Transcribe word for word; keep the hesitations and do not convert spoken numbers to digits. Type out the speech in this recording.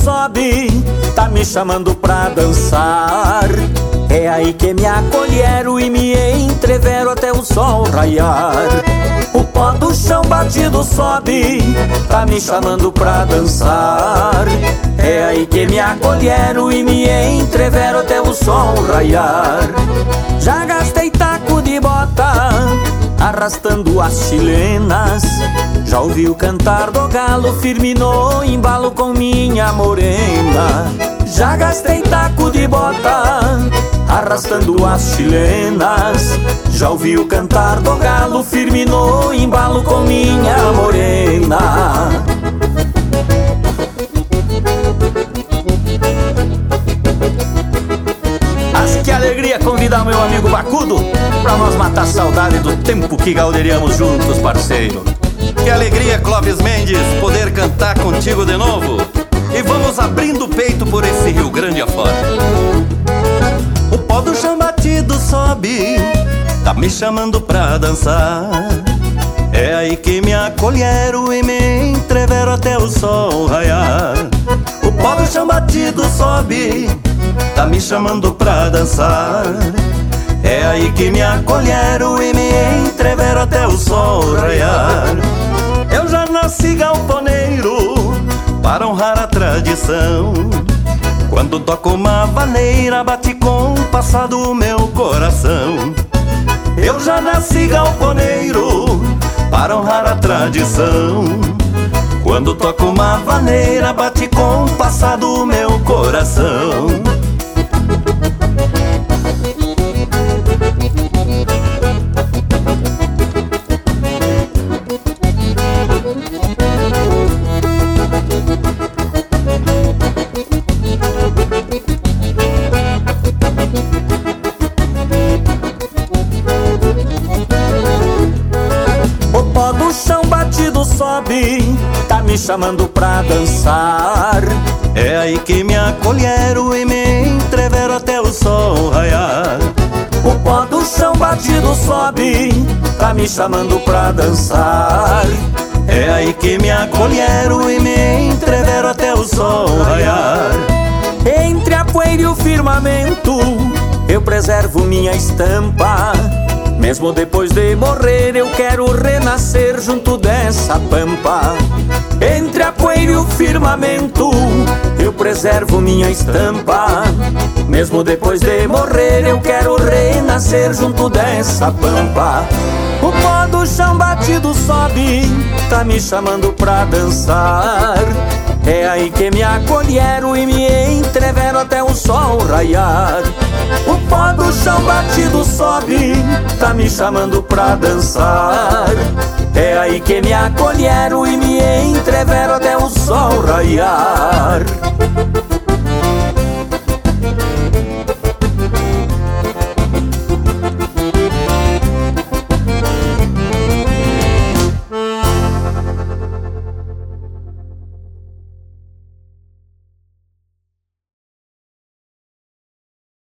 sobe, tá me chamando pra dançar. É aí que me acolheram e me entreveram até o sol raiar. O pó do chão batido sobe, tá me chamando pra dançar. É aí que me acolheram e me entreveram até o sol raiar. Já gastei taco de bota, arrastando as chilenas. Já ouvi o cantar do galo firme no embalo com minha morena. Já gastei taco de bota, arrastando as chilenas. Já ouvi o cantar do galo firme no embalo com minha morena. Acho que alegria convidar meu amigo Bacudo pra nós matar a saudade do tempo que gauderiamos juntos, parceiro. Que alegria, Clóvis Mendes, poder cantar contigo de novo. E vamos abrindo o peito por esse Rio Grande afora. O pó do chão batido sobe, tá me chamando pra dançar. É aí que me acolheram e me entreveram até o sol raiar. O pó do chão batido sobe, tá me chamando pra dançar. É aí que me acolheram e me entreveram até o sol raiar. Eu já nasci galponeiro para honrar a tradição. Quando toco uma vaneira bate com o passado o meu coração. Eu já nasci galponeiro para honrar a tradição. Quando toco uma vaneira bate com o passado o meu coração. Sobe, tá me chamando pra dançar. É aí que me acolheram e me entreveram até o sol raiar. O pó do chão batido sobe, tá me chamando pra dançar. É aí que me acolheram e me entreveram até o sol raiar. Entre a poeira e o firmamento eu preservo minha estampa. Mesmo depois de morrer eu quero renascer junto dessa pampa. Entre a poeira e o firmamento eu preservo minha estampa. Mesmo depois de morrer eu quero renascer junto dessa pampa. O pó do chão batido sobe, tá me chamando pra dançar. É aí que me acolheram e me entreveram até o sol raiar. O pó do chão batido sobe, tá me chamando pra dançar. É aí que me acolheram e me entreveram até o sol raiar.